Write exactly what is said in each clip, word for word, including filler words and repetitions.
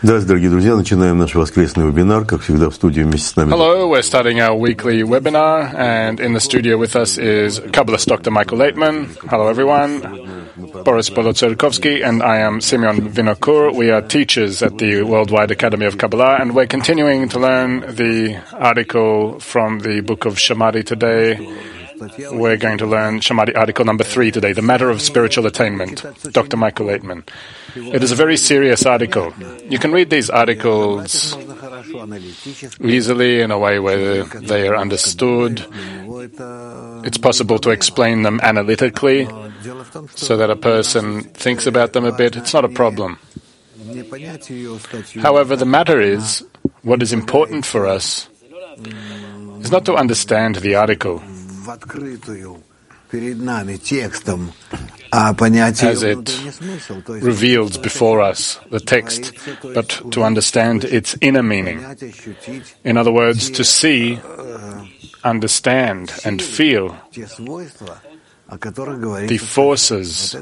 Hello, we're starting our weekly webinar, and in the studio with us is Kabbalist Doctor Michael Laitman. Hello, everyone. Boris Bolotserkovsky, and I am Semyon Vinokur. We are teachers at the Worldwide Academy of Kabbalah, and we're continuing to learn the article from the book of Shamati today. We're going to learn Shamati article number three today, The Matter of Spiritual Attainment, Doctor Michael Laitman. It is a very serious article. You can read these articles easily in a way where they are understood. It's possible to explain them analytically so that a person thinks about them a bit. It's not a problem. However, the matter is, what is important for us is not to understand the article as it reveals before us the text, but to understand its inner meaning. In other words, to see, understand, and feel the forces,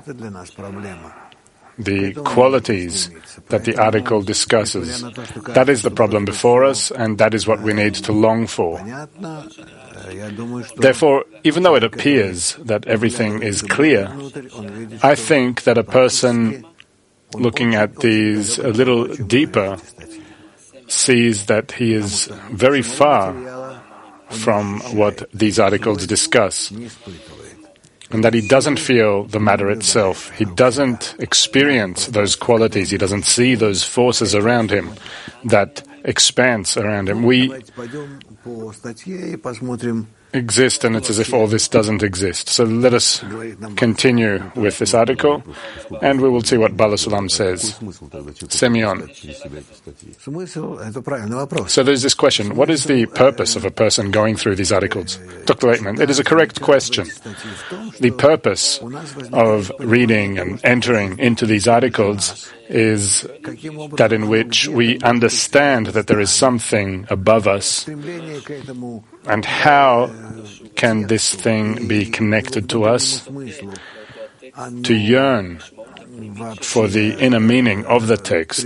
the qualities that the article discusses. That is the problem before us, and that is what we need to long for. Therefore, even though it appears that everything is clear, I think that a person looking at these a little deeper sees that he is very far from what these articles discuss, and that he doesn't feel the matter itself. He doesn't experience those qualities. He doesn't see those forces around him, that expanse around him. We exist, and it's as if all this doesn't exist. So let us continue with this article, and we will see what Balasulam says. Semyon. So there's this question, what is the purpose of a person going through these articles? Doctor Laitman, it is a correct question. The purpose of reading and entering into these articles is that in which we understand that there is something above us, and how can this thing be connected to us? To yearn for the inner meaning of the text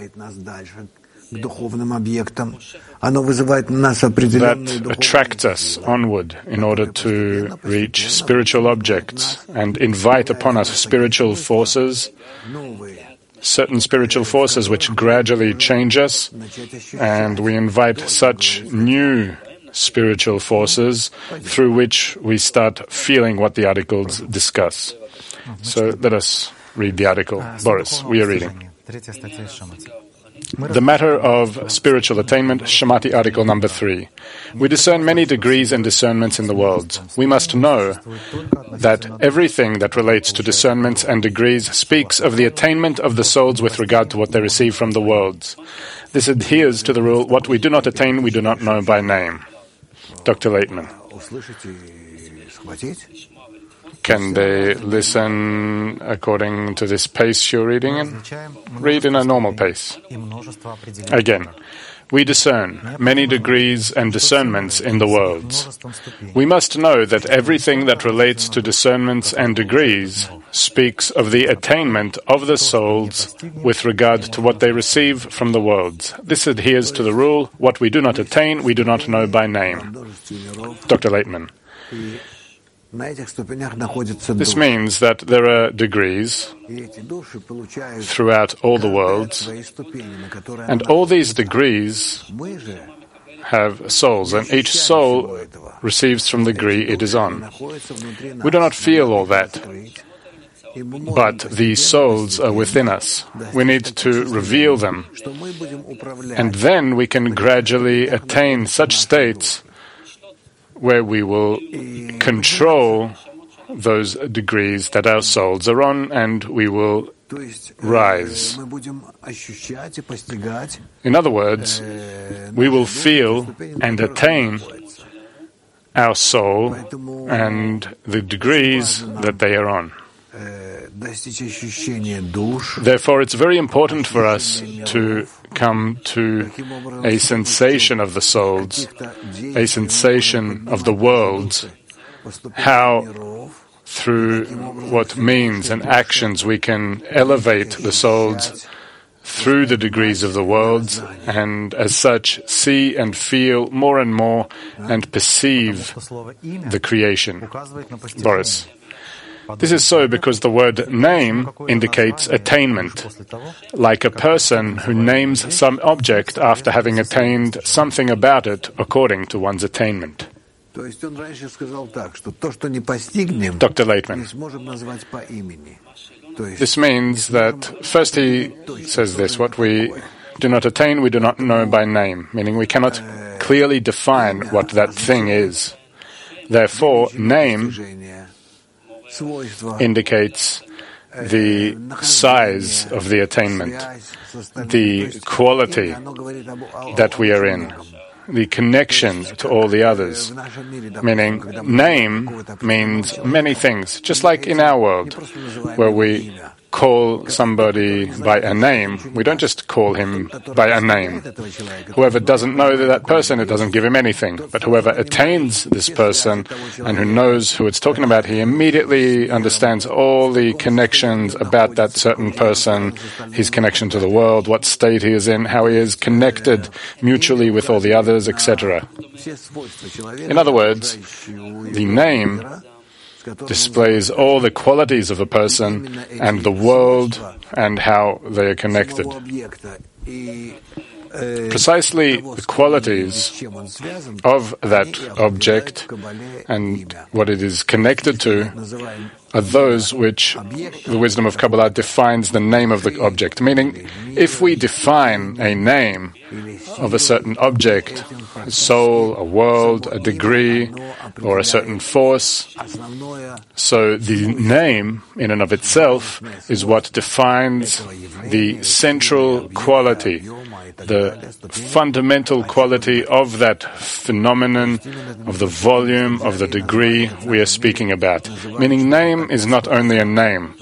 that attracts us onward in order to reach spiritual objects and invite upon us spiritual forces, certain spiritual forces which gradually change us, and we invite such new spiritual forces through which we start feeling what the articles discuss. So let us read the article. Boris, we are reading. The Matter of Spiritual Attainment, Shamati article number three. We discern many degrees and discernments in the world. We must know that everything that relates to discernments and degrees speaks of the attainment of the souls with regard to what they receive from the worlds. This adheres to the rule, what we do not attain, we do not know by name. Doctor Laitman. Can they listen according to this pace you're reading in? Read in a normal pace. Again, we discern many degrees and discernments in the worlds. We must know that everything that relates to discernments and degrees speaks of the attainment of the souls with regard to what they receive from the worlds. This adheres to the rule, what we do not attain, we do not know by name. Doctor Laitman. This means that there are degrees throughout all the worlds, and all these degrees have souls, and each soul receives from the degree it is on. We do not feel all that, but the souls are within us. We need to reveal them, and then we can gradually attain such states where we will control those degrees that our souls are on, and we will rise. In other words, we will feel and attain our soul and the degrees that they are on. Therefore, it's very important for us to come to a sensation of the souls, a sensation of the worlds, how through what means and actions we can elevate the souls through the degrees of the worlds, and as such see and feel more and more and perceive the creation. Boris. This is so because the word name indicates attainment, like a person who names some object after having attained something about it according to one's attainment. Doctor Laitman. This means that, first he says this, what we do not attain, we do not know by name, meaning we cannot clearly define what that thing is. Therefore, name indicates the size of the attainment, the quality that we are in, the connection to all the others. Meaning, name means many things, just like in our world, where we call somebody by a name. We don't just call him by a name. Whoever doesn't know that person, it doesn't give him anything. But whoever attains this person and who knows who it's talking about, he immediately understands all the connections about that certain person, his connection to the world, what state he is in, how he is connected mutually with all the others, et cetera. In other words, the name displays all the qualities of a person and the world and how they are connected. Precisely the qualities of that object and what it is connected to are those which the wisdom of Kabbalah defines the name of the object. Meaning, if we define a name of a certain object, a soul, a world, a degree, or a certain force, so the name in and of itself is what defines the central quality, the fundamental quality of that phenomenon, of the volume, of the degree we are speaking about. Meaning, name is not only a name,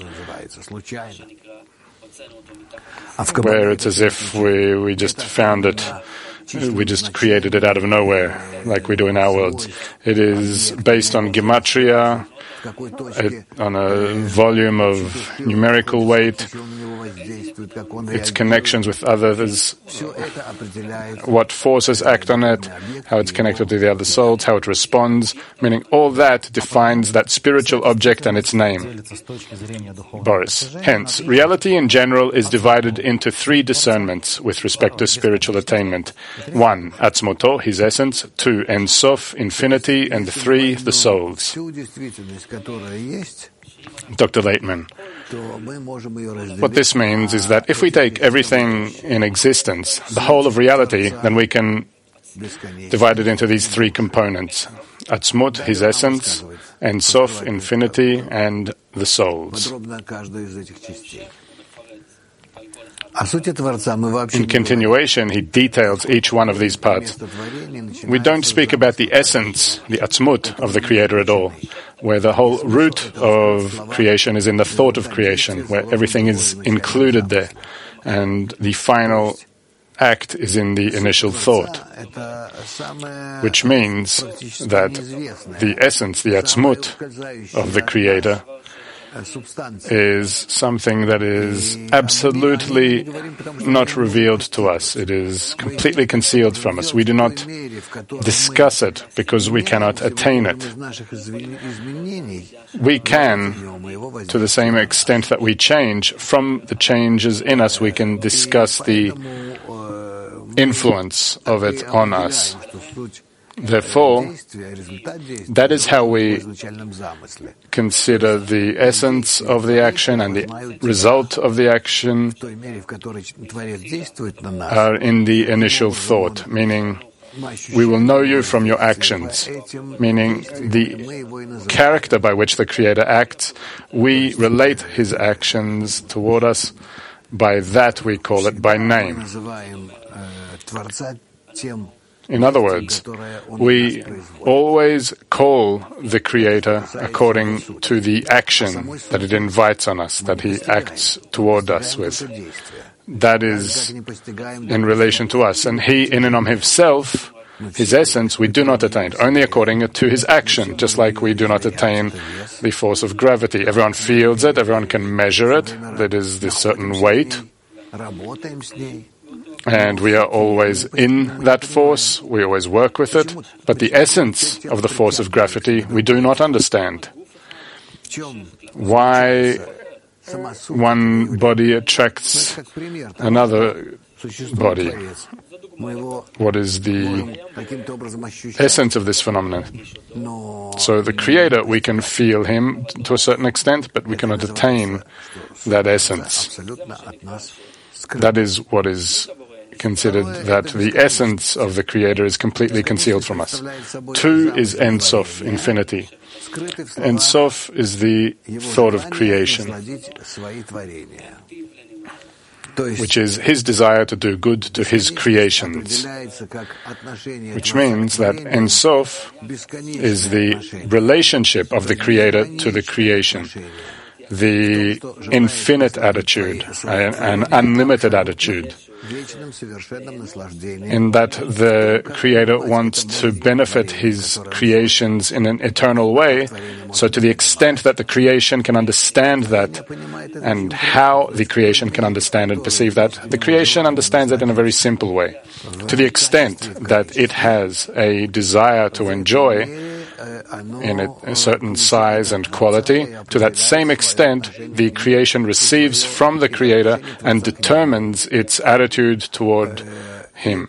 where it's as if we, we just found it, we just created it out of nowhere, like we do in our worlds. It is based on gematria, it, on a volume of numerical weight, its connections with others, what forces act on it, how it's connected to the other souls, how it responds, meaning all that defines that spiritual object and its name. Boris. Hence, reality in general is divided into three discernments with respect to spiritual attainment. One, Atzmoto, his essence. Two, Ein Sof, infinity. And three, the souls. Doctor Laitman. What this means is that if we take everything in existence, the whole of reality, then we can divide it into these three components. Atzmut, his essence, Ein Sof, infinity, and the souls. In continuation, he details each one of these parts. We don't speak about the essence, the atzmut, of the Creator at all, where the whole root of creation is in the thought of creation, where everything is included there, and the final act is in the initial thought, which means that the essence, the atzmut of the Creator, is something that is absolutely not revealed to us. It is completely concealed from us. We do not discuss it because we cannot attain it. We can, to the same extent that we change, from the changes in us, we can discuss the influence of it on us. Therefore, that is how we consider the essence of the action and the result of the action are in the initial thought, meaning we will know you from your actions, meaning the character by which the Creator acts, we relate His actions toward us. By that we call it by name. In other words, we always call the Creator according to the action that it invites on us, that He acts toward us with. That is in relation to us. And He, in and of Himself, His essence, we do not attain, only according to His action, just like we do not attain the force of gravity. Everyone feels it, everyone can measure it, that is this certain weight. And we are always in that force, we always work with it, but the essence of the force of gravity we do not understand. Why one body attracts another body? What is the essence of this phenomenon? So the Creator, we can feel Him to a certain extent, but we cannot attain that essence. That is what is considered that the essence of the Creator is completely concealed from us. Two is Ein Sof, infinity. Ein Sof is the thought of creation, which is His desire to do good to His creations, which means that Ein Sof is the relationship of the Creator to the creation, the infinite attitude, an unlimited attitude, in that the Creator wants to benefit His creations in an eternal way. So to the extent that the creation can understand that, and how the creation can understand and perceive that, the creation understands it in a very simple way. To the extent that it has a desire to enjoy in a, a certain size and quality, to that same extent the creation receives from the Creator and determines its attitude toward Him.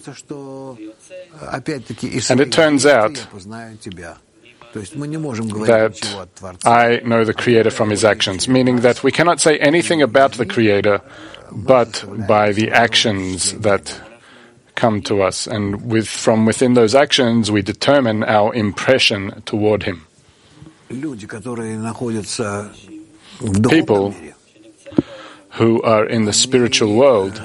And it turns out that I know the Creator from His actions, meaning that we cannot say anything about the Creator but by the actions that come to us, and with from within those actions we determine our impression toward Him. People who are in the spiritual world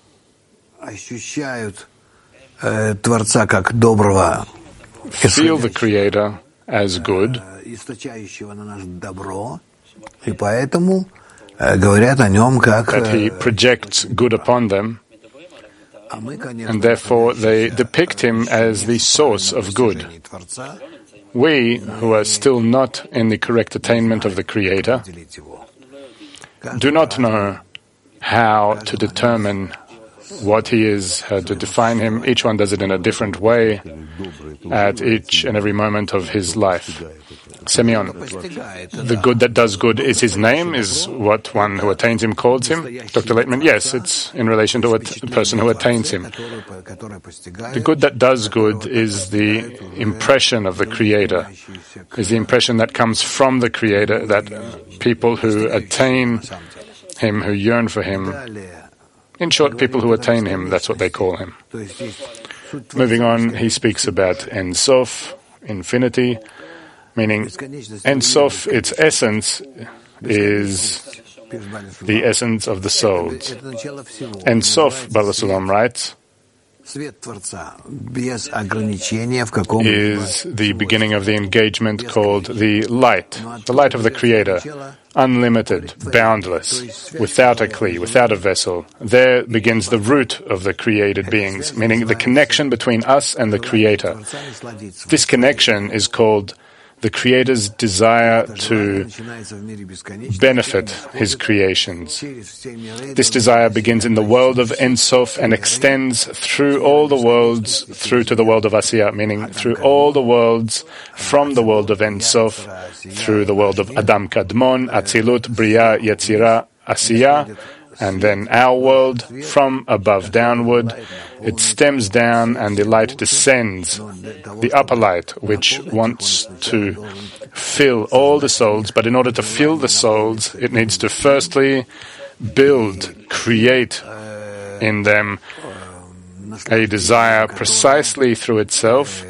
feel the Creator as good, that He projects good upon them, and therefore they depict Him as the source of good. We, who are still not in the correct attainment of the Creator, do not know how to determine what He is, how to define Him. Each one does it in a different way at each and every moment of his life. Semyon, the good that does good is His name, is what one who attains Him calls Him. Doctor Laitman, yes, it's in relation to a person who attains Him. The good that does good is the impression of the Creator, is the impression that comes from the Creator, that people who attain Him, who yearn for Him, in short, people who attain Him, that's what they call Him. Moving on, he speaks about Ein Sof, infinity, meaning Ein Sof, its essence is the essence of the souls. Ein Sof, Baal HaSulam writes, is the beginning of the engagement called the light, the light of the Creator, unlimited, boundless, without a kli, without a vessel. There begins the root of the created beings, meaning the connection between us and the Creator. This connection is called the Creator's desire to benefit His creations. This desire begins in the world of Ein Sof and extends through all the worlds, through to the world of Asiya, meaning through all the worlds, from the world of Ein Sof, through the world of Adam Kadmon, Atzilut, Bria, Yetzira, Asiya, and then our world, from above downward. It stems down and the light descends, the upper light, which wants to fill all the souls, but in order to fill the souls, it needs to firstly build, create in them a desire precisely through itself,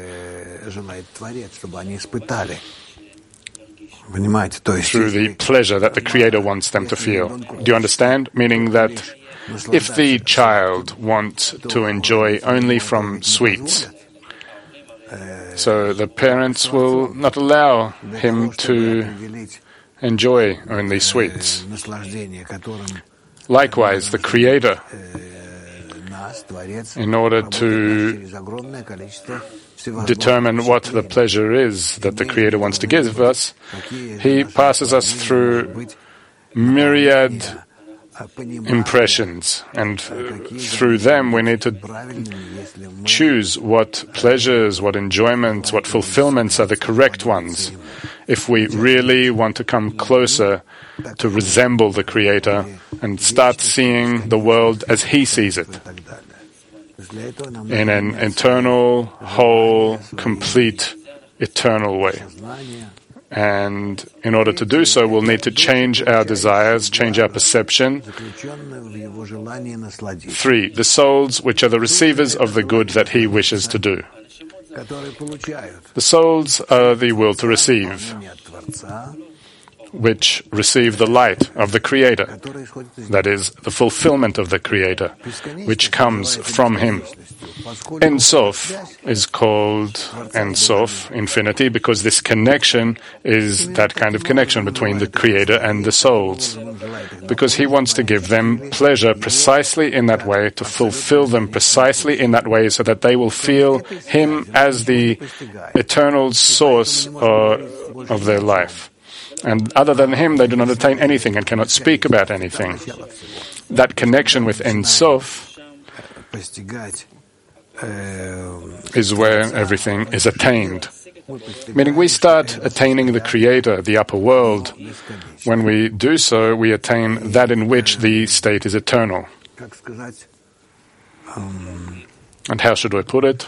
through the pleasure that the Creator wants them to feel. Do you understand? Meaning that if the child wants to enjoy only from sweets, so the parents will not allow him to enjoy only sweets. Likewise, the Creator, in order to determine what the pleasure is that the Creator wants to give us, He passes us through myriad impressions, and uh, through them we need to choose what pleasures, what enjoyments, what fulfillments are the correct ones if we really want to come closer to resemble the Creator and start seeing the world as He sees it, in an eternal, whole, complete, eternal way. And in order to do so, we'll need to change our desires, change our perception. Three, the souls which are the receivers of the good that He wishes to do. The souls are the will to receive, which receive the light of the Creator, that is, the fulfillment of the Creator, which comes from Him. Ein Sof is called Ein Sof, infinity, because this connection is that kind of connection between the Creator and the souls, because He wants to give them pleasure precisely in that way, to fulfill them precisely in that way, so that they will feel Him as the eternal source uh, of their life. And other than Him, they do not attain anything and cannot speak about anything. That connection with Ein Sof is where everything is attained. Meaning we start attaining the Creator, the upper world. When we do so, we attain that in which the state is eternal. And how should I put it?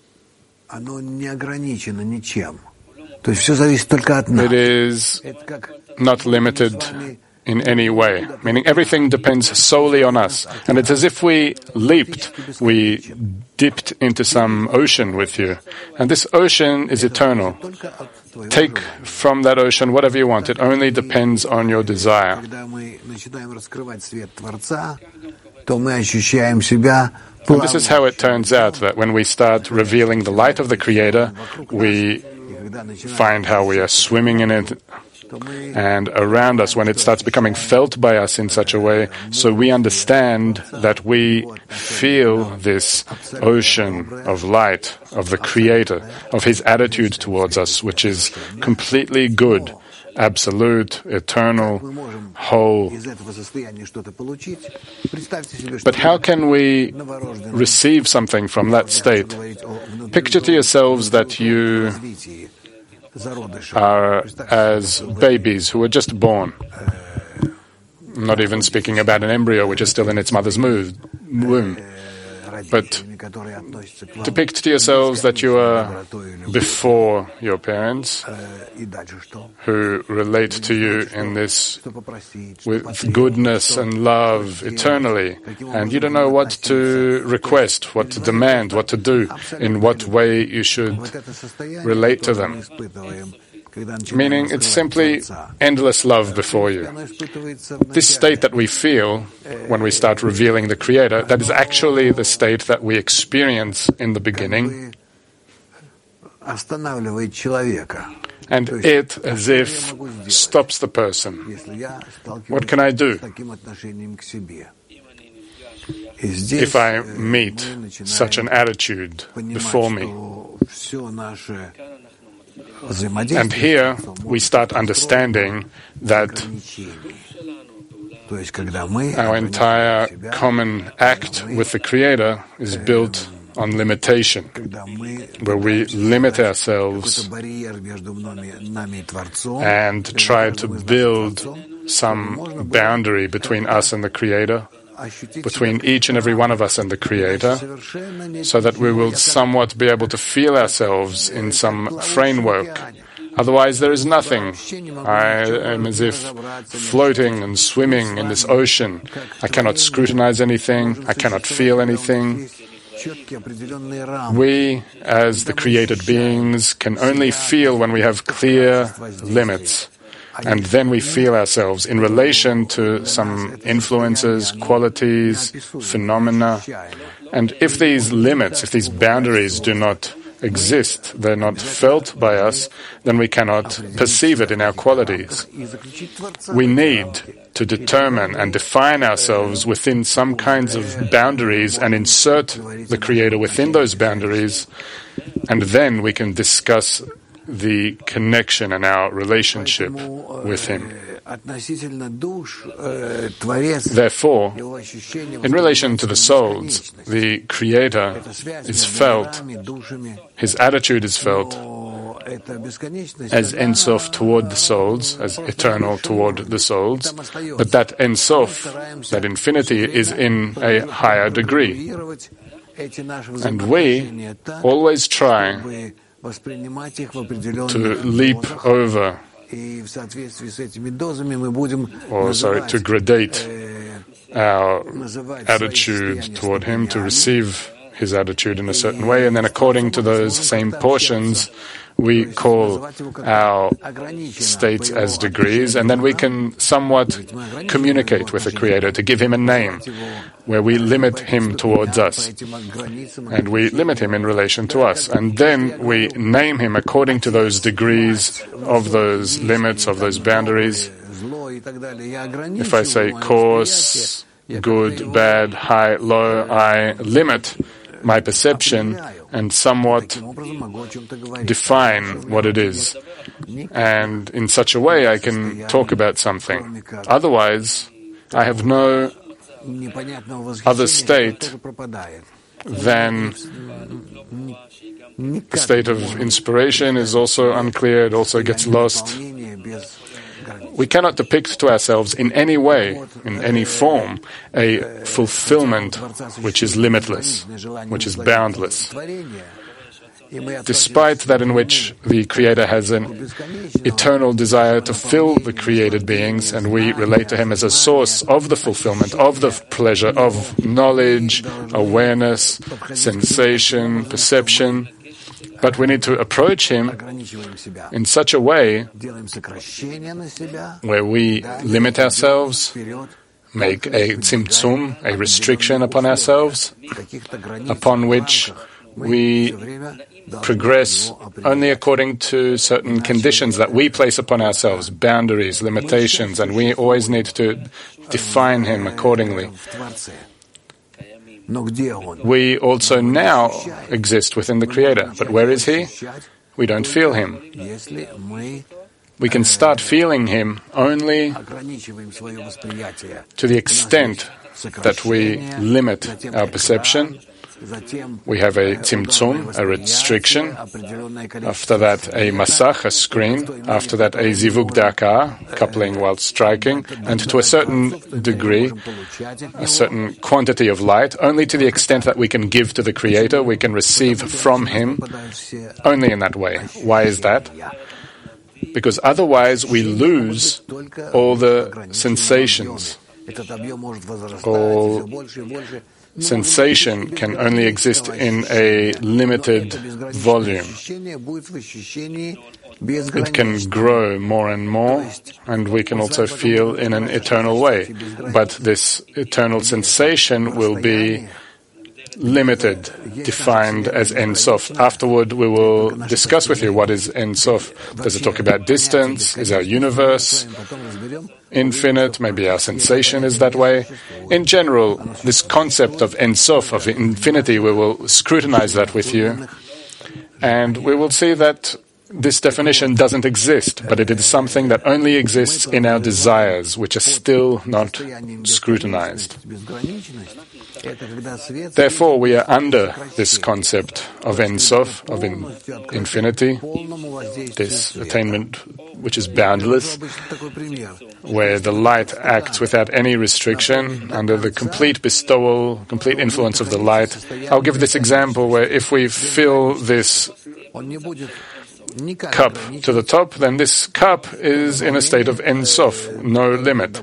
It is not limited in any way, meaning everything depends solely on us. And it's as if we leaped, we dipped into some ocean with you. And this ocean is eternal. Take from that ocean whatever you want. It only depends on your desire. And this is how it turns out, that when we start revealing the light of the Creator, we find how we are swimming in it, and around us, when it starts becoming felt by us in such a way, so we understand that we feel this ocean of light, of the Creator, of His attitude towards us, which is completely good, absolute, eternal, whole. But how can we receive something from that state? Picture to yourselves that you are as babies who are just born. I'm not even speaking about an embryo which is still in its mother's womb. But depict to yourselves that you are before your parents, who relate to you in this with goodness and love eternally, and you don't know what to request, what to demand, what to do, in what way you should relate to them. Meaning it's simply endless love before you. This state that we feel when we start revealing the Creator, that is actually the state that we experience in the beginning. And it, as if, stops the person. What can I do? If I meet such an attitude before me. And here we start understanding that our entire common act with the Creator is built on limitation, where we limit ourselves and try to build some boundary between us and the Creator, between each and every one of us and the Creator, so that we will somewhat be able to feel ourselves in some framework. Otherwise, there is nothing. I am as if floating and swimming in this ocean. I cannot scrutinize anything. I cannot feel anything. We, as the created beings, can only feel when we have clear limits. And then we feel ourselves in relation to some influences, qualities, phenomena. And if these limits, if these boundaries do not exist, they're not felt by us, then we cannot perceive it in our qualities. We need to determine and define ourselves within some kinds of boundaries and insert the Creator within those boundaries, and then we can discuss the connection and our relationship with Him. Therefore, in relation to the souls, the Creator is felt, His attitude is felt as Ein Sof toward the souls, as eternal toward the souls, but that Ein Sof, that infinity, is in a higher degree. And we always try to leap over, or sorry, to gradate our attitude toward Him, to receive His attitude in a certain way, and then according to those same portions, we call our states as degrees, and then we can somewhat communicate with the Creator to give Him a name, where we limit Him towards us, and we limit Him in relation to us, and then we name Him according to those degrees of those limits, of those boundaries. If I say coarse, good, bad, high, low, I limit my perception and somewhat define what it is. And in such a way I can talk about something. Otherwise, I have no other state than the state of inspiration is also unclear, it also gets lost. We cannot depict to ourselves in any way, in any form, a fulfillment which is limitless, which is boundless. Despite that in which the Creator has an eternal desire to fill the created beings, and we relate to Him as a source of the fulfillment, of the pleasure, of knowledge, awareness, sensation, perception. But we need to approach Him in such a way where we limit ourselves, make a tzimtzum, a restriction upon ourselves, upon which we progress only according to certain conditions that we place upon ourselves, boundaries, limitations, and we always need to define Him accordingly. We also now exist within the Creator, but where is He? We don't feel Him. We can start feeling Him only to the extent that we limit our perception. We have a tzimtzum, a restriction. After that, a masach, a screen. After that, a zivug daka, coupling while striking. And to a certain degree, a certain quantity of light, only to the extent that we can give to the Creator, we can receive from Him, only in that way. Why is that? Because otherwise we lose all the sensations. All sensation can only exist in a limited volume. It can grow more and more, and we can also feel in an eternal way. But this eternal sensation will be limited, defined as Ein Sof. Afterward, we will discuss with you what is Ein Sof. Does it talk about distance? Is our universe infinite? Maybe our sensation is that way. In general, this concept of Ein Sof, of infinity, we will scrutinize that with you, and we will see that this definition doesn't exist, but it is something that only exists in our desires, which are still not scrutinized. Therefore, we are under this concept of Ein Sof, of in, infinity, this attainment which is boundless, where the light acts without any restriction, under the complete bestowal, complete influence of the light. I'll give this example where if we fill this cup to the top, then this cup is in a state of Ein Sof, no limit.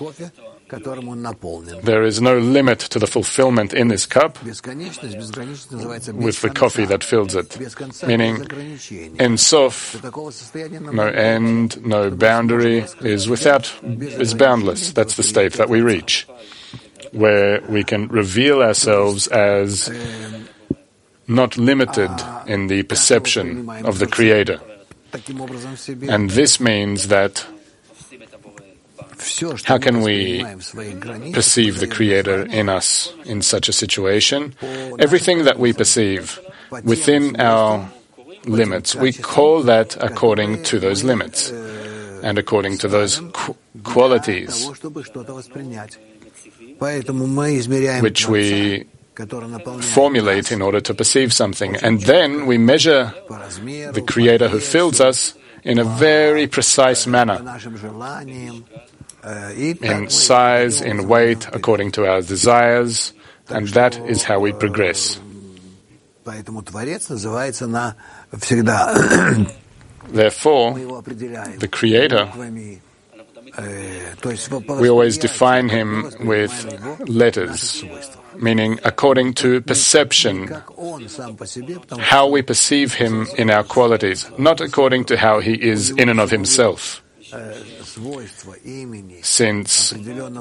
There is no limit to the fulfillment in this cup with the coffee that fills it. Meaning, Ein Sof, no end, no boundary, is without, is boundless. That's the state that we reach, where we can reveal ourselves as not limited in the perception of the Creator. And this means that how can we perceive the Creator in us in such a situation? Everything that we perceive within our limits. We call that according to those limits and according to those qu- qualities which we formulate in order to perceive something. And then we measure the Creator who fills us in a very precise manner, in size, in weight, according to our desires, and that is how we progress. Therefore, the Creator, we always define him with letters, meaning according to perception, how we perceive him in our qualities, not according to how he is in and of himself. Since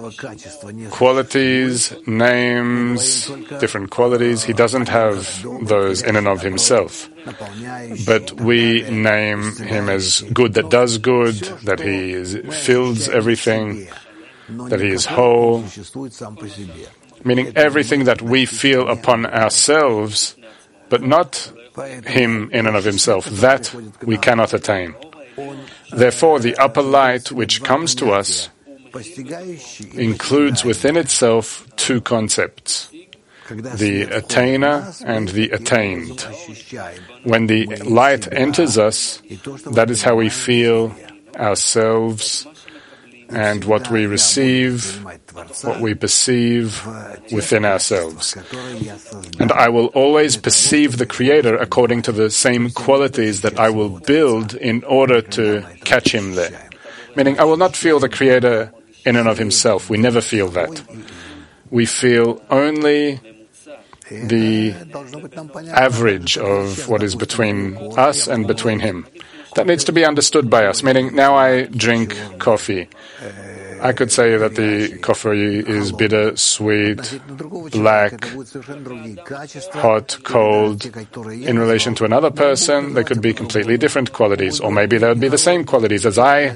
qualities, names, different qualities, he doesn't have those in and of himself. But we name him as good that does good, that he is, fills everything, that he is whole, meaning everything that we feel upon ourselves, but not him in and of himself. That we cannot attain. Therefore, the upper light which comes to us includes within itself two concepts, the attainer and the attained. When the light enters us, that is how we feel ourselves and what we receive, what we perceive within ourselves. And I will always perceive the Creator according to the same qualities that I will build in order to catch him there. Meaning, I will not feel the Creator in and of himself. We never feel that. We feel only the average of what is between us and between him. That needs to be understood by us, meaning now I drink coffee. I could say that the coffee is bitter, sweet, black, hot, cold. In relation to another person, there could be completely different qualities, or maybe there would be the same qualities as I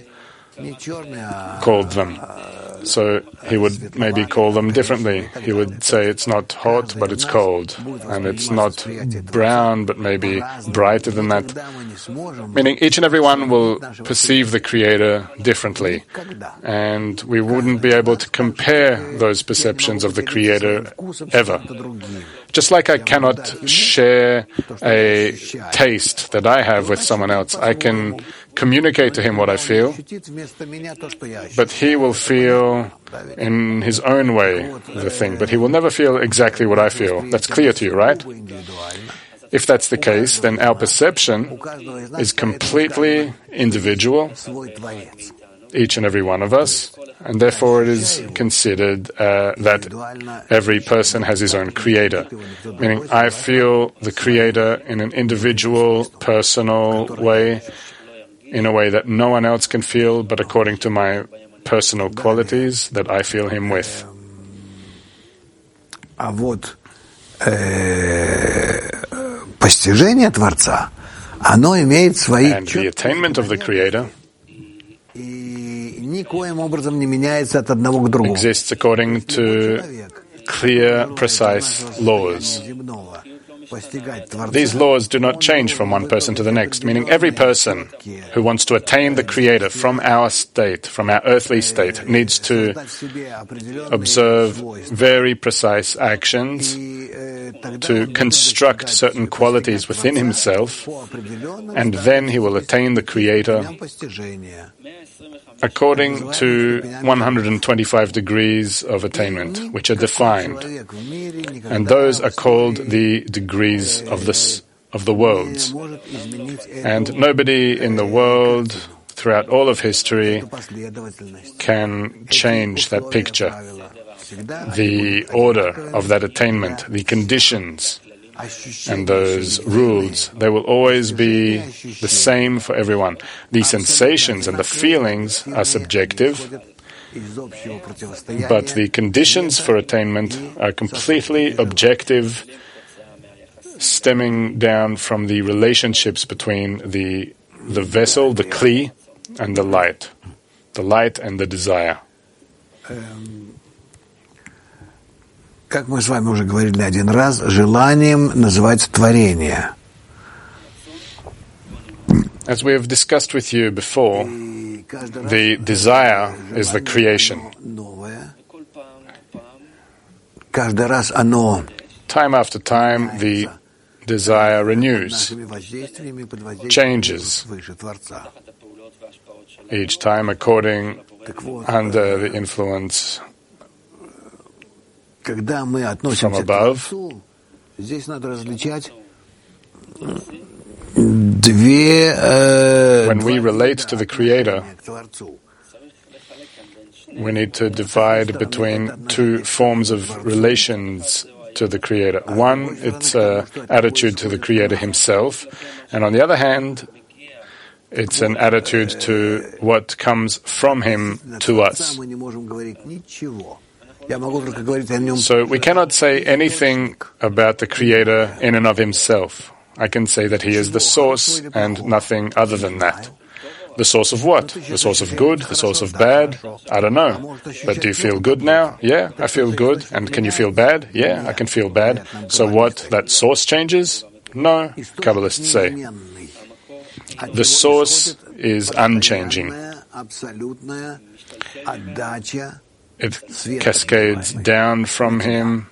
called them. So he would maybe call them differently. He would say it's not hot, but it's cold. And it's not brown, but maybe brighter than that. Meaning each and every one will perceive the Creator differently. And we wouldn't be able to compare those perceptions of the Creator ever. Just like I cannot share a taste that I have with someone else. I can communicate to him what I feel, but he will feel in his own way the thing, but he will never feel exactly what I feel. That's clear to you, right? If that's the case, then our perception is completely individual, each and every one of us, and therefore it is considered uh, that every person has his own Creator. Meaning I feel the Creator in an individual, personal way, in a way that no one else can feel, but according to my personal qualities that I feel him with. And the attainment of the Creator exists according to clear, precise laws. These laws do not change from one person to the next, meaning every person who wants to attain the Creator from our state, from our earthly state, needs to observe very precise actions to construct certain qualities within himself, and then he will attain the Creator according to one hundred twenty-five degrees of attainment, which are defined. And those are called the degrees of the, of the worlds. And nobody in the world, throughout all of history, can change that picture. The order of that attainment, the conditions, and those rules, they will always be the same for everyone. The sensations and the feelings are subjective, but the conditions for attainment are completely objective, stemming down from the relationships between the the vessel, the kli, and the light, the light and the desire. Как мы с вами уже говорили один раз, желанием называется творение. As we have discussed with you before, the desire is the creation. Time after time, the desire renews, changes, each time according, under the influence from above. When we relate to the Creator, we need to divide between two forms of relations to the Creator. One, it's an attitude to the Creator himself, and on the other hand, it's an attitude to what comes from him to us. So we cannot say anything about the Creator in and of himself. I can say that he is the source and nothing other than that. The source of what? The source of good? The source of bad? I don't know. But do you feel good now? Yeah, I feel good. And can you feel bad? Yeah, I can feel bad. So what? That source changes? No, Kabbalists say. The source is unchanging. It cascades down from him.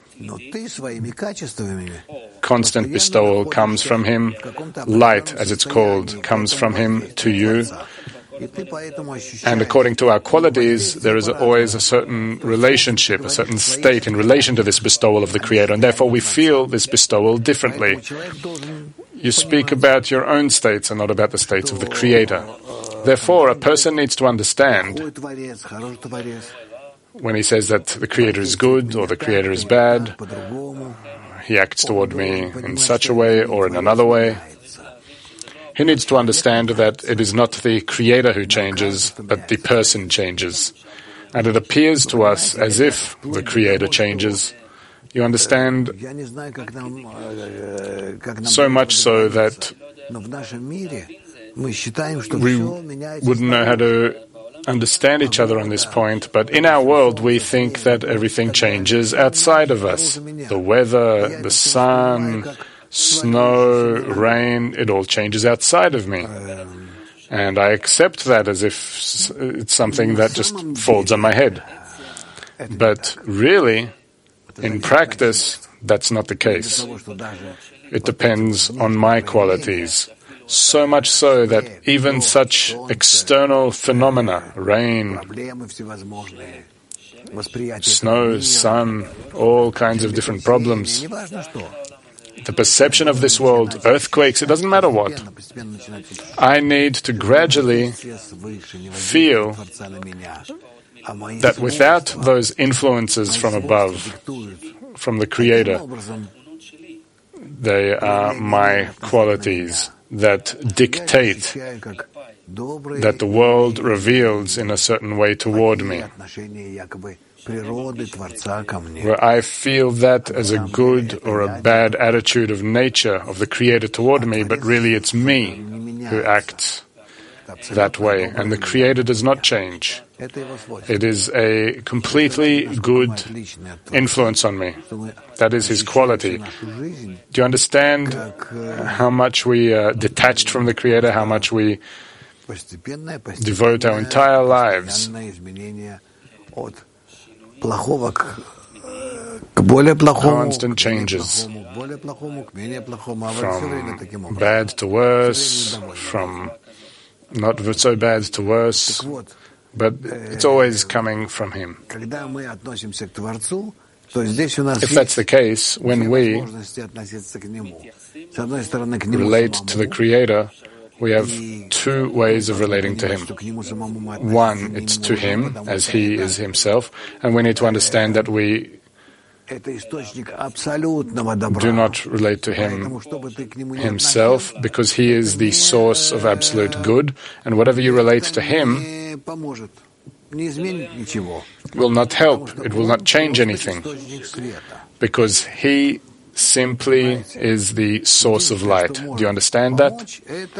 Constant bestowal comes from him. Light, as it's called, comes from him to you. And according to our qualities, there is always a certain relationship, a certain state in relation to this bestowal of the Creator, and therefore we feel this bestowal differently. You speak about your own states and not about the states of the Creator. Therefore, a person needs to understand when he says that the Creator is good or the Creator is bad, he acts toward me in such a way or in another way. He needs to understand that it is not the Creator who changes, but the person changes. And it appears to us as if the Creator changes. You understand? So much so that we wouldn't know how to understand each other on this point, but in our world we think that everything changes outside of us. The weather, the sun, snow, rain, it all changes outside of me. And I accept that as if it's something that just falls on my head. But really, in practice, that's not the case. It depends on my qualities. So much so that even such external phenomena, rain, snow, sun, all kinds of different problems, the perception of this world, earthquakes, it doesn't matter what. I need to gradually feel that without those influences from above, from the Creator, they are my qualities that dictate that the world reveals in a certain way toward me, where I feel that as a good or a bad attitude of nature, of the Creator toward me, but really it's me who acts that way, and the Creator does not change. It is a completely good influence on me. That is His quality. Do you understand how much we are detached from the Creator, how much we devote our entire lives constant changes from bad to worse, from not so bad to worse, but it's always coming from Him. If that's the case, when we relate to the Creator, we have two ways of relating to Him. One, it's to Him, as He is Himself, and we need to understand that we do not relate to Him Himself, because He is the source of absolute good, and whatever you relate to Him will not help, it will not change anything, because He simply is the source of light. Do you understand that?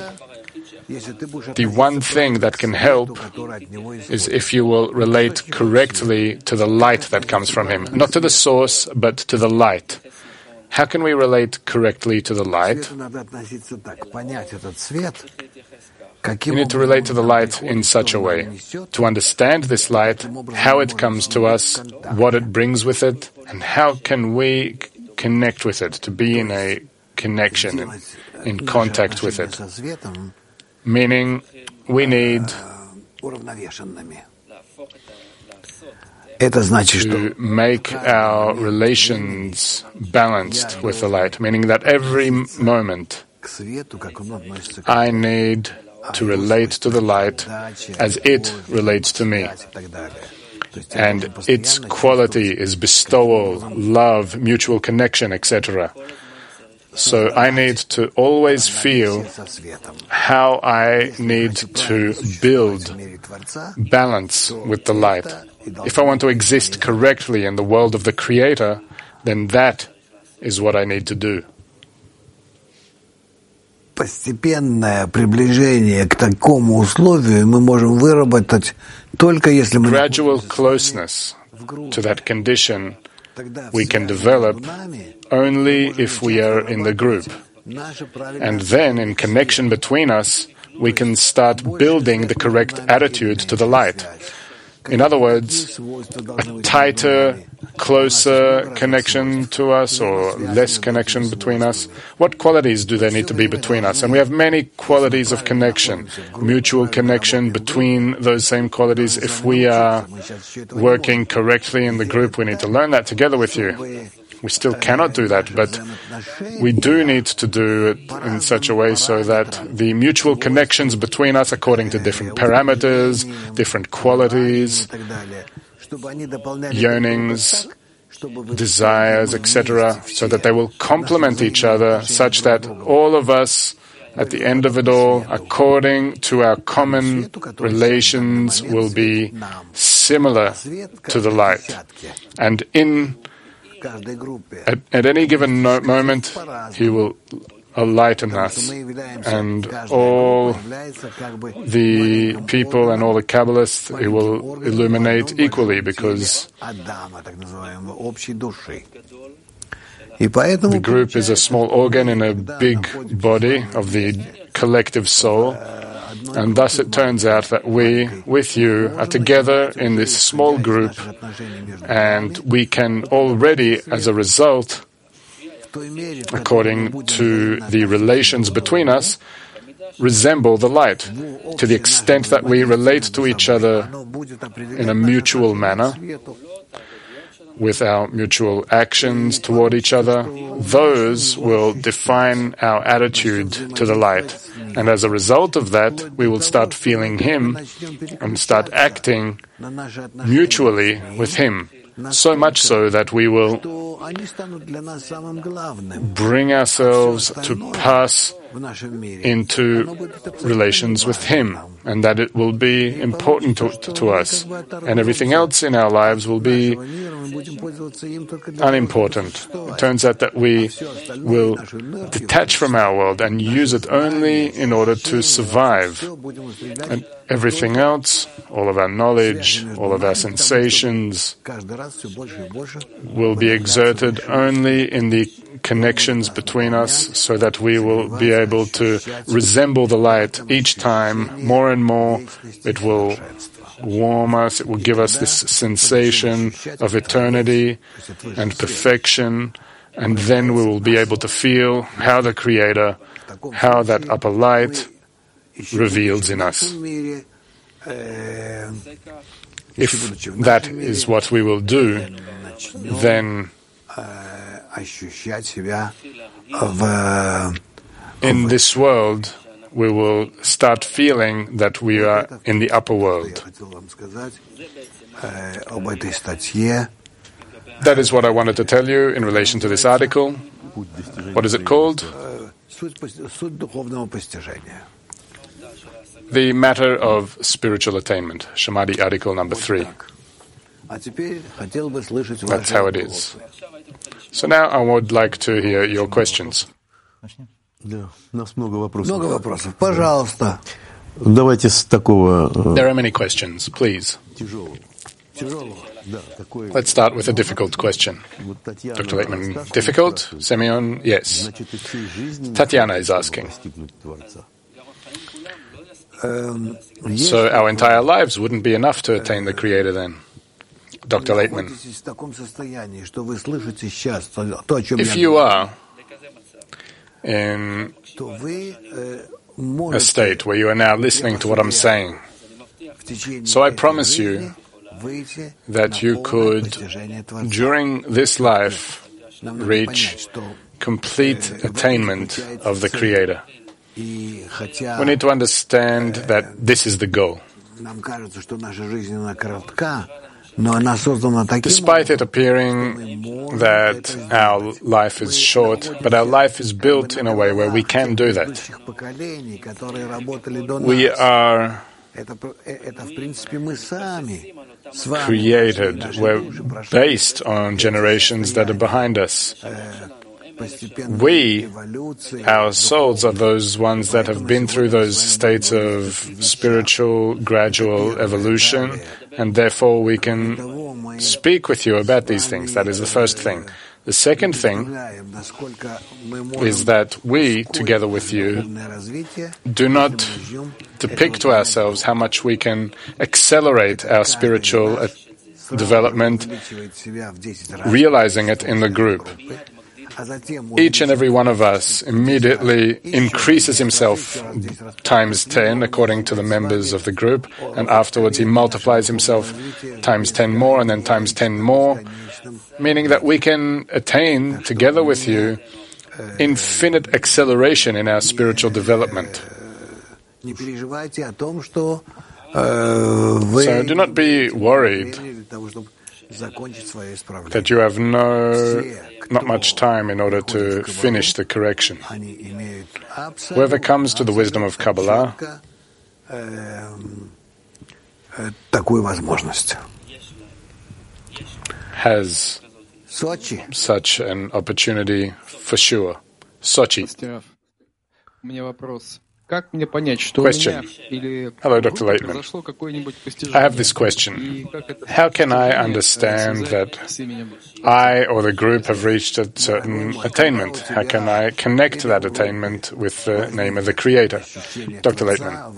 The one thing that can help is if you will relate correctly to the light that comes from Him. Not to the source, but to the light. How can we relate correctly to the light? We need to relate to the light in such a way, to understand this light, how it comes to us, what it brings with it, and how can we connect with it, to be in a connection, in, in contact with it. Meaning, we need to make our relations balanced with the light, meaning that every moment I need to relate to the light as it relates to me. And its quality is bestowal, love, mutual connection, et cetera. So I need to always feel how I need to build balance with the light. If I want to exist correctly in the world of the Creator, then that is what I need to do. Постепенное приближение к такому условию мы можем выработать только если мы... Gradual closeness to that condition we can develop only if we are in the group. And then, in connection between us, we can start building the correct attitude to the light. In other words, a tighter, closer connection to us or less connection between us. What qualities do there need to be between us? And we have many qualities of connection, mutual connection between those same qualities. If we are working correctly in the group, we need to learn that together with you. We still cannot do that, but we do need to do it in such a way so that the mutual connections between us, according to different parameters, different qualities, yearnings, desires, et cetera, so that they will complement each other such that all of us, at the end of it all, according to our common relations, will be similar to the light. And in At, at any given no- moment, He will enlighten us. And all the people and all the Kabbalists, He will illuminate equally, because the group is a small organ in a big body of the collective soul. And thus it turns out that we, with you, are together in this small group, and we can already, as a result, according to the relations between us, resemble the light, to the extent that we relate to each other in a mutual manner, with our mutual actions toward each other. Those will define our attitude to the light. And as a result of that, we will start feeling Him and start acting mutually with Him. So much so that we will bring ourselves to pass into relations with Him, and that it will be important to, to us, and everything else in our lives will be unimportant. It turns out that we will detach from our world and use it only in order to survive, and everything else, all of our knowledge, all of our sensations, will be exerted only in the connections between us, so that we will be able to resemble the light each time more and more. It will warm us, it will give us this sensation of eternity and perfection, and then we will be able to feel how the Creator, how that upper light reveals in us. If that is what we will do, then in this world we will start feeling that we are in the upper world. That is what I wanted to tell you in relation to this article. What is it called? The matter of spiritual attainment. Shamadi article number three. That's how it is. So now I would like to hear your questions. There are many questions, please. Let's start with a difficult question. Doctor Laitman, difficult? Semyon, yes. Tatiana is asking. So our entire lives wouldn't be enough to attain the Creator then? Doctor Laitman, if you are in a state where you are now listening to what I'm saying, so I promise you that you could, during this life, reach complete attainment of the Creator. We need to understand that this is the goal. Despite it appearing that our life is short, but our life is built in a way where we can do that. We are created, we're based on generations that are behind us. We, our souls, are those ones that have been through those states of spiritual, gradual evolution, and therefore we can speak with you about these things. That is the first thing. The second thing is that we, together with you, do not depict to ourselves how much we can accelerate our spiritual development, realizing it in the group. Each and every one of us immediately increases himself times ten according to the members of the group, and afterwards he multiplies himself times ten more and then times ten more, meaning that we can attain, together with you, infinite acceleration in our spiritual development. So do not be worried that you have no, not much time in order to finish the correction. Whoever comes to the wisdom of Kabbalah has such an opportunity for sure. Sochi. Question. Hello, Doctor Laitman. I have this question. How can I understand that I or the group have reached a certain attainment? How can I connect that attainment with the name of the Creator? Doctor Laitman.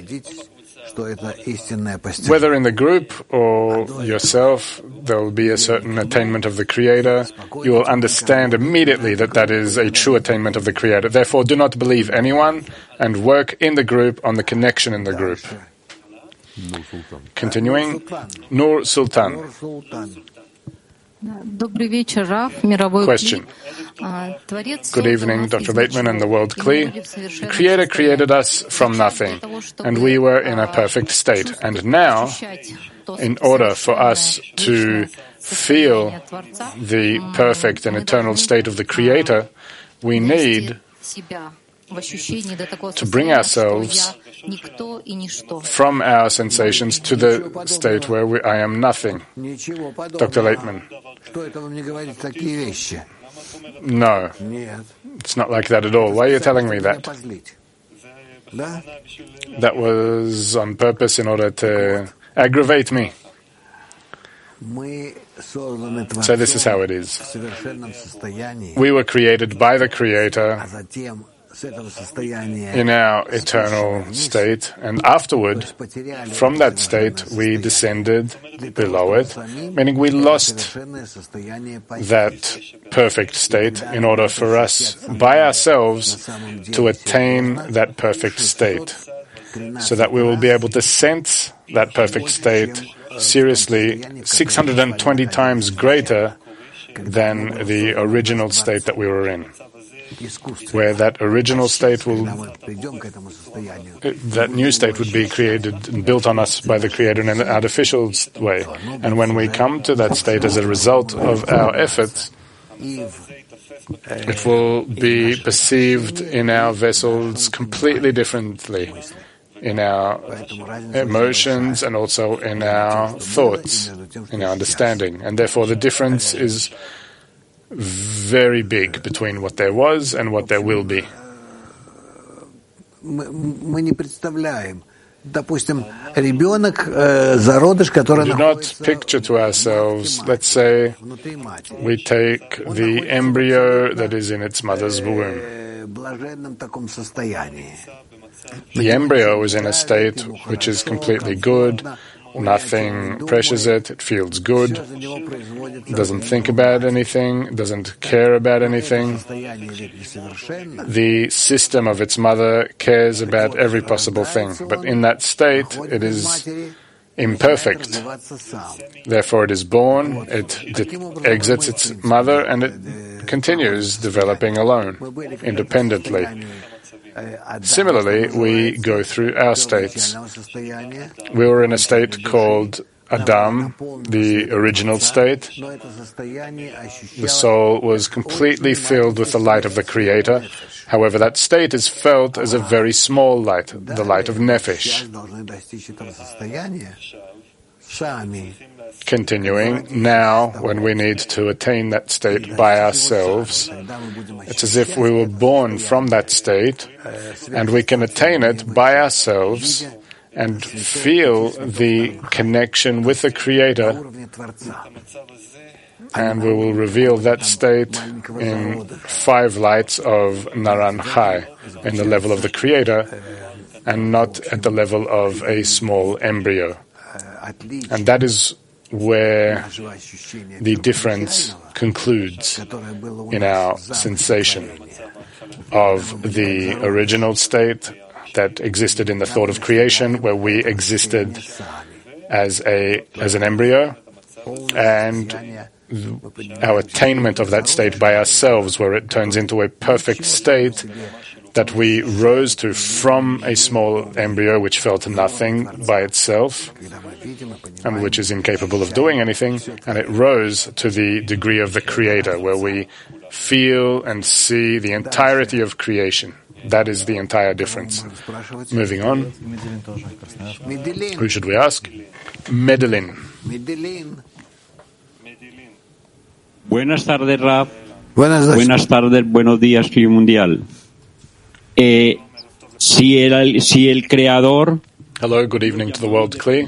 Whether in the group or yourself, there will be a certain attainment of the Creator. You will understand immediately that that is a true attainment of the Creator. Therefore, do not believe anyone and work in the group on the connection in the group. Continuing, Nur Sultan. Question. Good evening, Doctor Laitman and the world Kli. The Creator created us from nothing, and we were in a perfect state. And now, in order for us to feel the perfect and eternal state of the Creator, we need to bring ourselves from our sensations to the state where we, I am nothing. Doctor Laitman. No, it's not like that at all. Why are you telling me that? That was on purpose in order to aggravate me. So this is how it is. We were created by the Creator in our eternal state, and afterward, from that state, we descended below it, meaning we lost that perfect state in order for us, by ourselves, to attain that perfect state, so that we will be able to sense that perfect state seriously six hundred twenty times greater than the original state that we were in. Where that original state will, that new state would be created and built on us by the Creator in an artificial way. And when we come to that state as a result of our efforts, it will be perceived in our vessels completely differently, in our emotions and also in our thoughts, in our understanding. And therefore the difference is very big between what there was and what there will be. Допустим, ребенок, зародыш, который Do not picture to ourselves, let's say, we take the embryo that is in its mother's womb. The embryo is in a state which is completely good, nothing pressures it, it feels good, doesn't think about anything, doesn't care about anything. The system of its mother cares about every possible thing, but in that state it is imperfect. Therefore it is born, it exits its mother, and it continues developing alone, independently. Similarly, we go through our states. We were in a state called Adam, the original state. The soul was completely filled with the light of the Creator. However, that state is felt as a very small light, the light of Nefesh. Continuing, now, when we need to attain that state by ourselves, it's as if we were born from that state, and we can attain it by ourselves and feel the connection with the Creator, and we will reveal that state in five lights of Naran Chai, in the level of the Creator, and not at the level of a small embryo. And that is where the difference concludes in our sensation of the original state that existed in the thought of creation, where we existed as a as an embryo, and our attainment of that state by ourselves, where it turns into a perfect state that we rose to from a small embryo which felt nothing by itself and which is incapable of doing anything, and it rose to the degree of the Creator, where we feel and see the entirety of creation. That is the entire difference. Moving on. Who should we ask? Medellin. Buenas tardes, Rab. Buenas tardes, buenos días, Clio Mundial. Eh, si, el, si el creador... Hello, good evening to the world, Clee.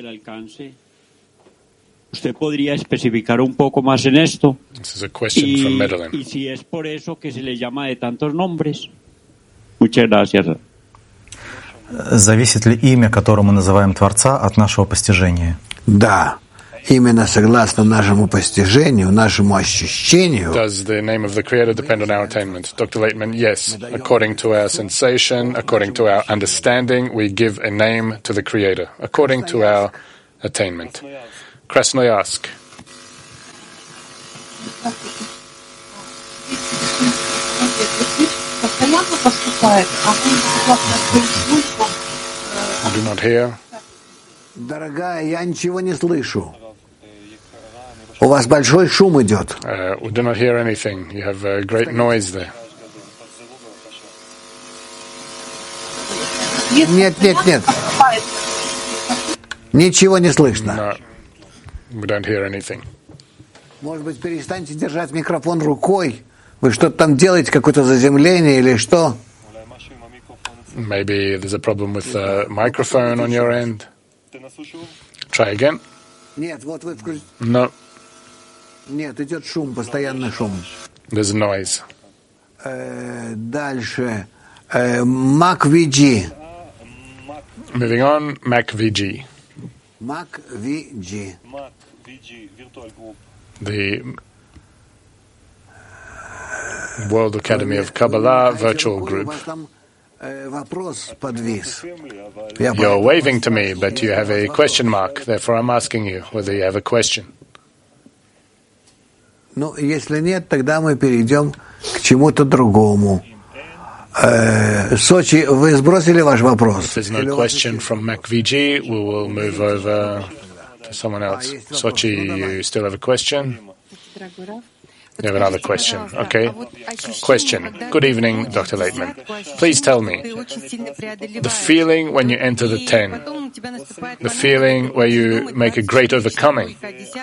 ¿Usted podría especificar un poco más en esto? This is a question y, from Medellin. Y si es por eso que se le llama de tantos nombres. Muchas gracias. Зависит ли имя, которым мы называем Творца, от нашего постижения? Да. Именно согласно нашему постижению, нашему ощущению. Does the name of the Creator depend on our attainment? Doctor Laitman, yes. According to our sensation, according to our understanding, we give a name to the Creator, according to our attainment. Krasnoyarsk. I do not hear. Дорогая, я ничего не слышу. У вас большой шум идет. Uh, we do not hear anything. You have a great noise there. Нет, нет, нет. Ничего не слышно. No, we don't hear anything. Может быть, перестаньте держать микрофон рукой? Вы что-то там делаете, какое-то заземление или что? Maybe there's a problem with the microphone on your end. Try again. Нет, вот вы включите. No. Нет, идет шум, постоянный шум. There's a noise. Э, дальше. Э, MacVG. Moving on, MacVG. MacVG. The World Academy of Kabbalah virtual group. You're waving to me, but you have a question mark. Therefore, I'm asking you whether you have a question. Ну, если нет, тогда мы перейдем к чему-то другому. Э, Сочи, вы сбросили ваш вопрос? If there's no question from MacVG, we will move over to someone else. Sochi, you still have a question? You have another question. Okay. Question. Good evening, Doctor Leitman. Please tell me, the feeling when you enter the ten, the feeling where you make a great overcoming,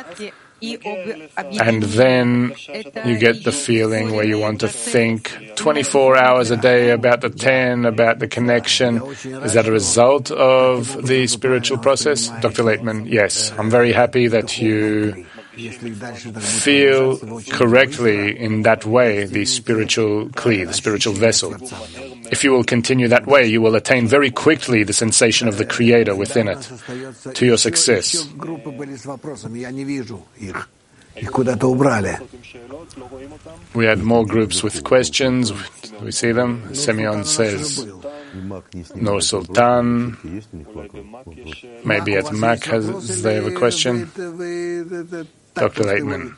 and then you get the feeling where you want to think twenty-four hours a day about the ten, about the connection. Is that a result of the spiritual process? Doctor Leitman, yes. I'm very happy that you feel correctly in that way the spiritual kli, the spiritual vessel. If you will continue that way, you will attain very quickly the sensation of the Creator within it, to your success. We had more groups with questions. We see them. Semyon says, Nur Sultan. Maybe at Mac has they have a question. Doctor Leitman.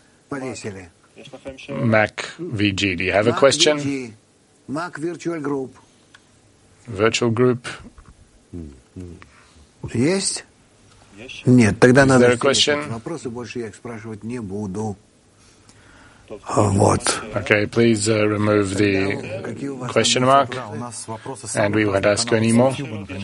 Mac V G, do you have a question? Mac Virtual Group. Virtual Group. Есть? Нет, тогда надо... Is there a question? Вопросы больше я их спрашивать не буду. Вот. Okay, please uh, remove the question mark, and we won't ask you anymore.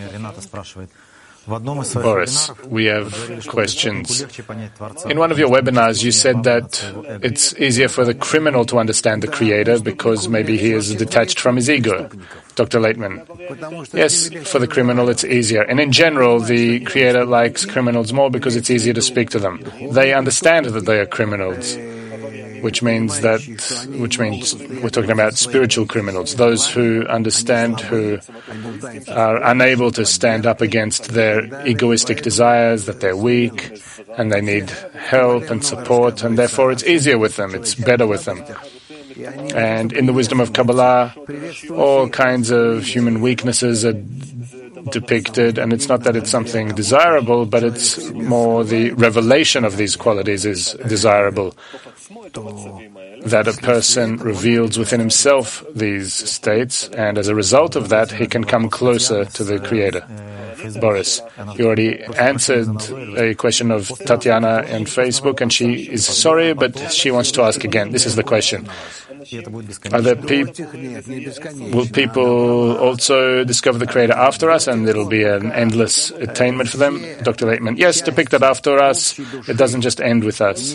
Boris, we have questions. In one of your webinars, you said that it's easier for the criminal to understand the Creator because maybe he is detached from his ego. Doctor Leitman, yes, for the criminal it's easier. And in general, the Creator likes criminals more because it's easier to speak to them. They understand that they are criminals. Which means that, which means we're talking about spiritual criminals, those who understand, who are unable to stand up against their egoistic desires, that they're weak, and they need help and support, and therefore it's easier with them, it's better with them. And in the wisdom of Kabbalah, all kinds of human weaknesses are depicted, and it's not that it's something desirable, but it's more the revelation of these qualities is desirable. That a person reveals within himself these states, and as a result of that, he can come closer to the Creator. Boris, you already answered a question of Tatiana on Facebook, and she is sorry, but she wants to ask again. This is the question. Are there peop- will people also discover the Creator after us, and it'll be an endless attainment for them? Doctor Leitman, yes, depicted after us, it doesn't just end with us.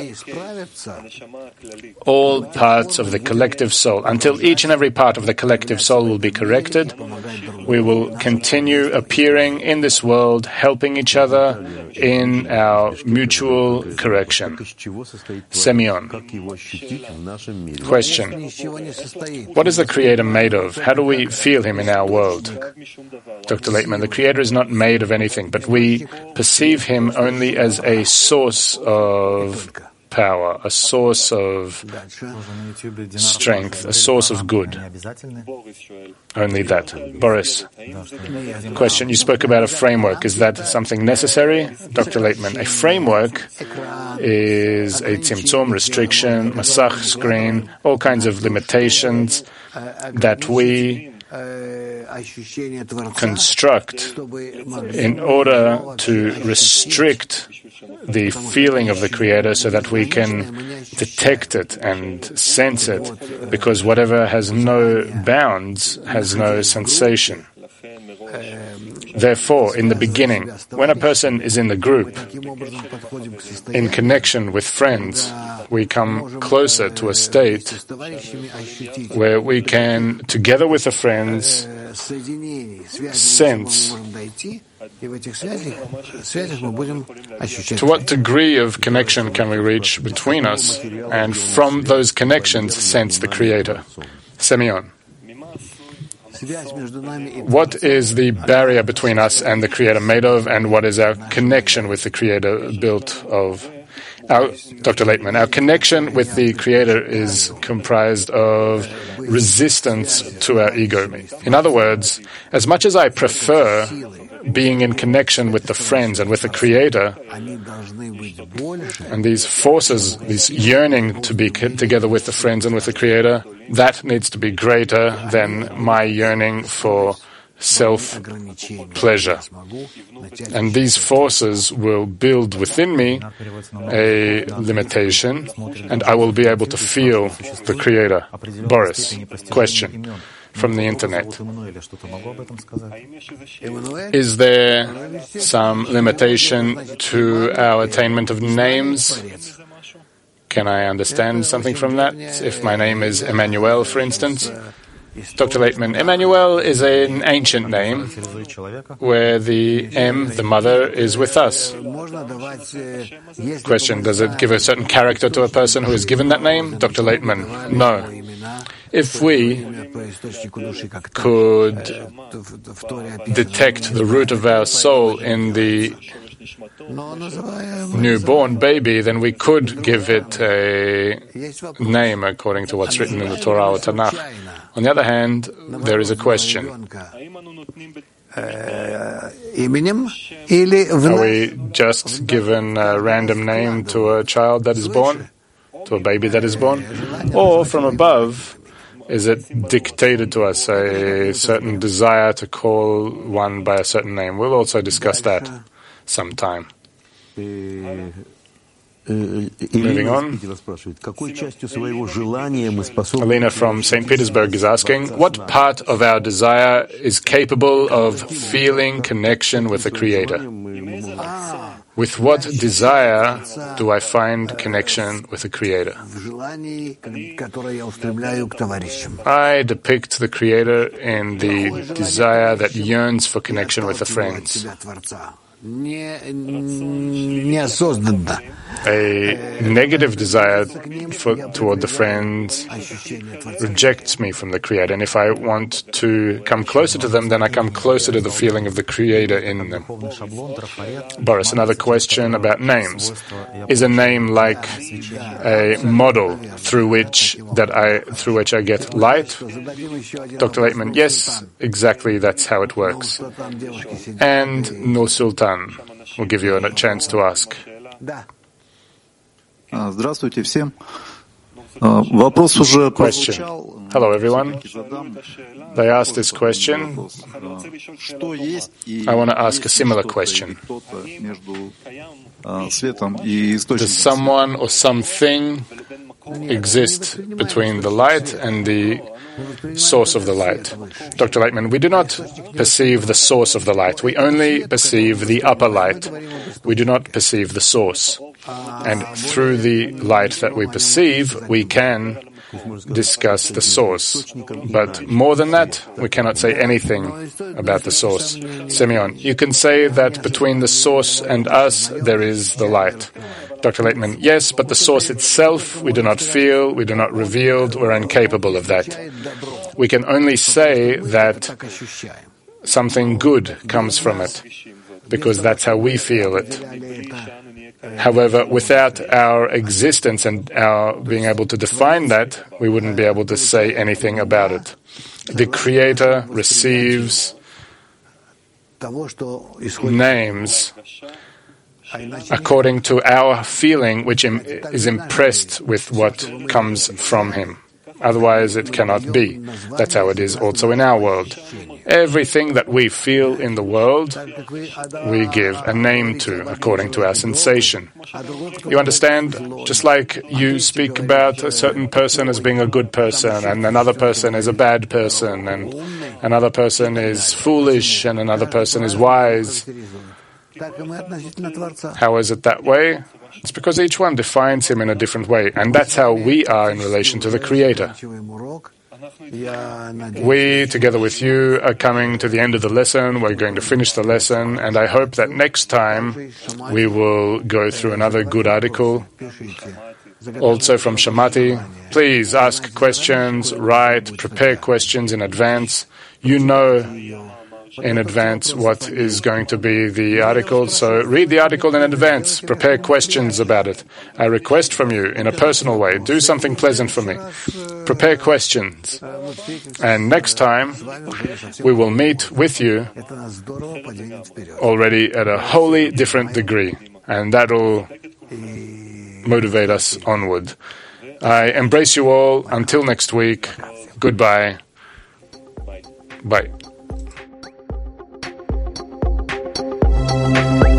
All parts of the collective soul, until each and every part of the collective soul will be corrected, we will continue appearing in this world, helping each other in our mutual correction. Semyon. Question. What is the Creator made of? How do we feel Him in our world? Doctor Leitman, the Creator is not made of anything, but we perceive Him only as a source of power, a source of strength, a source of good. Only that. Boris, question, you spoke about a framework. Is that something necessary? Doctor Leitman, a framework is a tzimtzum, restriction, masach, screen, all kinds of limitations that we construct in order to restrict the feeling of the Creator so that we can detect it and sense it, because whatever has no bounds has no sensation. Therefore, in the beginning, when a person is in the group, in connection with friends, we come closer to a state where we can, together with the friends, sense to what degree of connection can we reach between us, and from those connections sense the Creator. Semyon. What is the barrier between us and the Creator made of, and what is our connection with the Creator built of? Our, Doctor Leitman, our connection with the Creator is comprised of resistance to our ego. In other words, as much as I prefer being in connection with the friends and with the Creator, and these forces, this yearning to be together with the friends and with the Creator, that needs to be greater than my yearning for self-pleasure. And these forces will build within me a limitation, and I will be able to feel the Creator. Boris, question from the internet. Is there some limitation to our attainment of names? Can I understand something from that? If my name is Emmanuel, for instance? Doctor Laitman, Emmanuel is an ancient name where the M, the mother, is with us. Question, does it give a certain character to a person who is given that name? Doctor Laitman, no. If we could detect the root of our soul in the newborn baby, then we could give it a name according to what's written in the Torah or Tanakh. On the other hand, there is a question. Are we just given a random name to a child that is born, to a baby that is born? Or from above, is it dictated to us a certain desire to call one by a certain name? We'll also discuss that sometime. Moving on. Alina from Saint Petersburg is asking, what part of our desire is capable of feeling connection with the Creator? With what desire do I find connection with the Creator? I depict the Creator in the desire that yearns for connection with the friends. A negative desire for, toward the friends rejects me from the Creator. And if I want to come closer to them, then I come closer to the feeling of the Creator in them. Boris, another question about names. Is a name like a model through which that I through which I get light? Doctor Laitman, yes, exactly, that's how it works. And Nur Sultan will give you a chance to ask. Здравствуйте всем. Вопрос уже прозвучал. Hello, everyone. They asked this question. I want to ask a similar question. Does someone or something exist between the light and the source of the light? Doctor Laitman, we do not perceive the source of the light. We only perceive the upper light. We do not perceive the source. And through the light that we perceive, we can discuss the source. But more than that, we cannot say anything about the source. Semyon, you can say that between the source and us, there is the light. Doctor Laitman, yes, but the source itself, we do not feel, we do not reveal, we're incapable of that. We can only say that something good comes from it, because that's how we feel it. However, without our existence and our being able to define that, we wouldn't be able to say anything about it. The Creator receives names according to our feeling, which is impressed with what comes from Him. Otherwise, it cannot be. That's how it is also in our world. Everything that we feel in the world, we give a name to according to our sensation. You understand? Just like you speak about a certain person as being a good person, and another person is a bad person, and another person is foolish, and another person is wise. How is it that way? It's because each one defines Him in a different way, and that's how we are in relation to the Creator. We, together with you, are coming to the end of the lesson. We're going to finish the lesson, and I hope that next time we will go through another good article. Also from Shamati, please ask questions, write, prepare questions in advance. You know in advance what is going to be the article, so read the article in advance, prepare questions about it. I request from you, in a personal way, do something pleasant for me. Prepare questions. And next time, we will meet with you already at a wholly different degree, and that will motivate us onward. I embrace you all. Until next week, goodbye. Bye. Thank you.